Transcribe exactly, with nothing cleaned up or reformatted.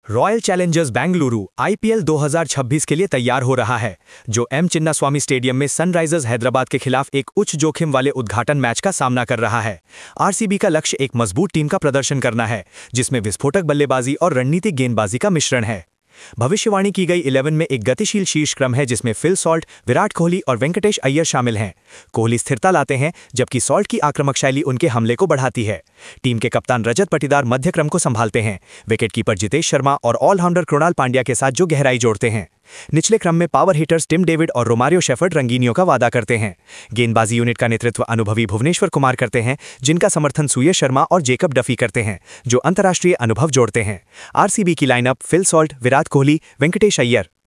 Royal Challengers Bengaluru IPL दो हज़ार छब्बीस के लिए तैयार हो रहा है, जो एम चिन्नास्वामी स्टेडियम में सनराइजर्स हैदराबाद के खिलाफ एक उच्च जोखिम वाले उद्घाटन मैच का सामना कर रहा है। आरसीबी का लक्ष्य एक मजबूत टीम का प्रदर्शन करना है, जिसमें विस्फोटक बल्लेबाजी और रणनीतिक गेंदबाजी का मिश्रण है। भविष्यवाणी की गई इलेवन में एक गतिशील शीर्ष क्रम है, जिसमें फिल सॉल्ट, विराट कोहली और वेंकटेश अय्यर शामिल हैं। कोहली स्थिरता लाते हैं, जबकि सॉल्ट की आक्रामक शैली उनके हमले को बढ़ाती है। टीम के कप्तान रजत पाटीदार मध्य क्रम को संभालते हैं। विकेटकीपर जितेश शर्मा और ऑलराउंडर कृणाल पांड्या के साथ जो गहराई जोड़ते हैं। निचले क्रम में पावर हिटर्स टिम डेविड और रोमारियो शेफर्ड रंगीनियों का वादा करते हैं। गेंदबाजी यूनिट का नेतृत्व अनुभवी भुवनेश्वर कुमार करते हैं, जिनका समर्थन सुयश शर्मा और जेकब डफी करते हैं, जो अंतर्राष्ट्रीय अनुभव जोड़ते हैं। आरसीबी की lineup Phil Salt, Virat Kohli, Venkatesh Iyer.